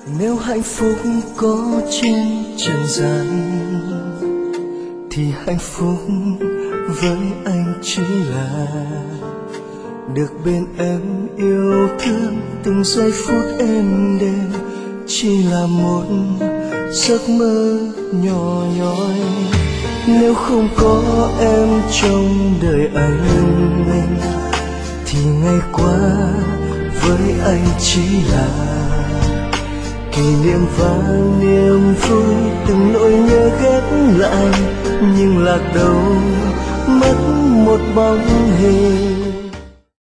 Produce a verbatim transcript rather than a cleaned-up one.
Nếu hạnh phúc có trên trần gian thì hạnh phúc với anh chỉ là được bên em yêu thương từng giây phút êm đềm, chỉ là một giấc mơ nhỏ nhoi. Nếu không có em trong đời anh thì ngày qua với anh chỉ là kỷ niệm và niềm vui, từng nỗi nhớ ghét lại nhưng lạc đâu mất một bóng hình.